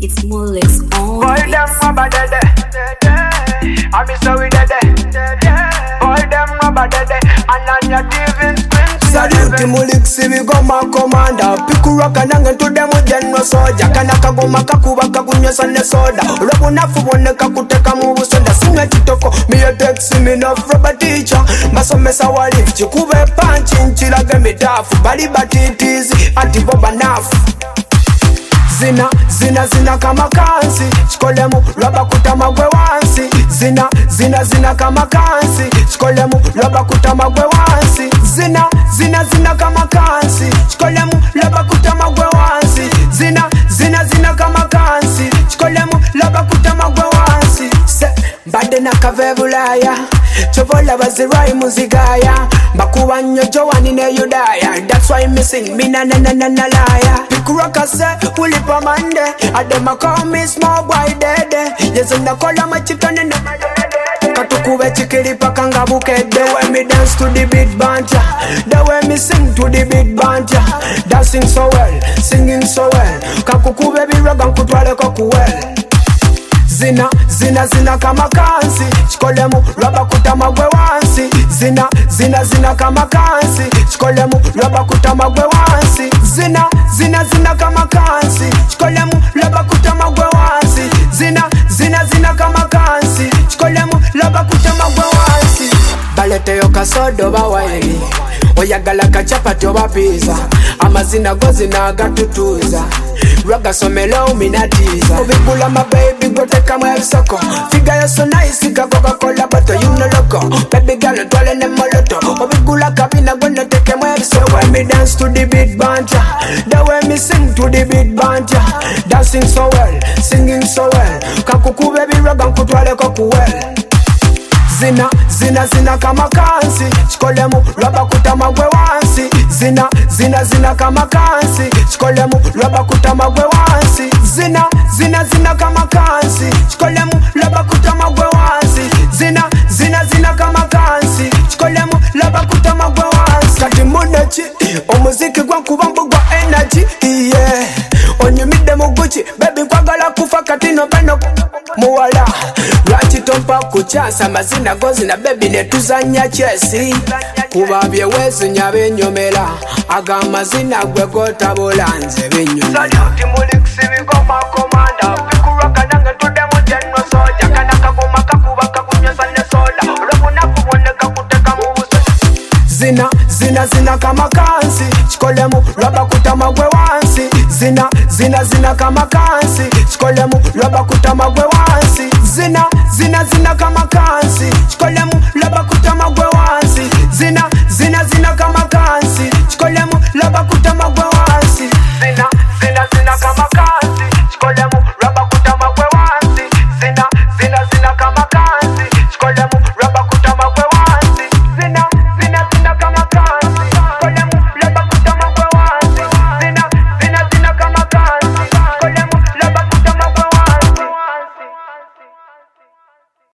It's Mulix on. Boy, them rubber dede. I miss how we dede. Boy, them rubber dede. And on your TV screen. Salute Mulix, we go my commander. Pikuraka nange to them with general soldier. Kanaka goma kakuba kagunya sane soda. Robo nafu wone kakuteka mubu sonda. Singa chitoko, me a text me no rubber teacher. Maso mesa walif, chikube panchi nchila gemi dafu. Bali batitizi, ati boba nafu. Zina kama kansi. Chikolemu, raba kutamagwe wansi. Zina kama kansi. Chikolemu, raba kutamagwe wansi. Zina kama kansi. Chikolemu, raba kutamagwe wansi. Zina kama kansi. Chikolemu, raba kutamagwe wansi. Bade na kavevulaya. Chovola bazirai muzigaya. Bakuwa nyojo wanine yudaya. That's why me sing, me na liar. Pikuraka se, ulipa mande. Adema call me small boy dede. Yes, and the color my chicken in the Katukuwe chikiri pakanga buke. The way me dance to the beat banter. The way me sing to the beat banter. Dancing so well, singing so well. Kakukuwe biraga kutwale kokuwele. Zina kama kansi. Chikolemu, raba kutamagwe wansi. Zina kama kansi. Chikolemu, raba kutamagwe wansi. Zina kama kansi. Chikolemu, raba kutamagwe wansi. Zina kama kansi. Chikolemu, raba kutamagwe wansi. Balete yo kasodo bawaili. Oyagala kachapati oba pizza. Amazina gozi na agatutuza. Raga somelo minatiza. Obigula my baby go take a my soko. Figure you so nice, you Coca-Cola butter, you no loco. Baby girl, twirl in the moloto. Obigula cabina gonna take a my so when me dance to the beat banter. The way me sing to the beat banter. Dancing so well, singing so well. Kakuku baby raga kutwale kokuwele. Zina kama kansi. Chikolemu, raba kutamagwe wansi. Zina kama kansi. Chikolemu, raba kutamagwe wansi. Zina kama kansi. Chikolemu, raba kutamagwe wansi. Zina kama kansi. Chikolemu, raba kutamagwe wansi. Kati munechi, omuziki gwa kubambu gwa energy. Yeah, onyumide muguchi. Baby kwagala kufa kati no beno muwala. Tompa kuchasa mazina gozi na baby netuzanya chesi. Kubabye wezu nyabe nyomela. Aga mazina gwe gota bolanze binyomela. Salute Mulix, we go my commander. Pikuraka nange to them with general soldier. Kanaka goma kakuba kagunya sane soda. Robo nafu wone kakuteka mubu sonda. Zina kama kansi. Chikolemu, raba kutamagwe wansi. Zina kama kansi. Chikolemu, raba kutamagwe wansi. Zina kama kansi. Chikolemu, raba kutamagwe wansi.